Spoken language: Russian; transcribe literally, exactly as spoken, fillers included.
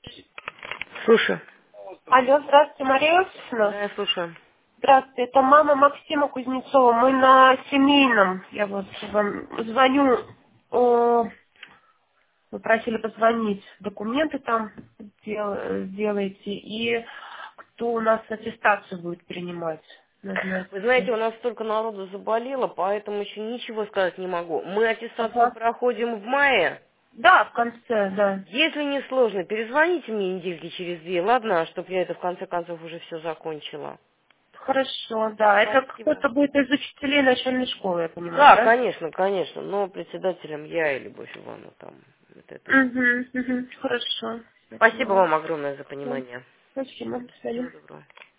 Слушай. Алло, здравствуйте, Мария Да, Иосифовна. я слушаю. Здравствуйте, это мама Максима Кузнецова. Мы на семейном. Я вот вам звоню. О, вы просили позвонить. Документы там дел- сделаете. И кто у нас аттестацию будет принимать. Нужно Вы знаете, это. у нас столько народу заболело, поэтому еще ничего сказать не могу. Мы аттестацию Ага. проходим в мае. Да, в конце, да. Если не сложно, перезвоните мне недельки через две, ладно, чтобы я это в конце концов уже все закончила. Хорошо, да. Это Спасибо. кто-то будет из учителей начальной школы, я понимаю, Да, да? конечно, конечно, но председателем я и Любовь Ивановна там. Вот это вот. Угу, угу. Хорошо. Я Спасибо поняла. вам огромное за Да. понимание. Спасибо. До свидания. Всего доброго.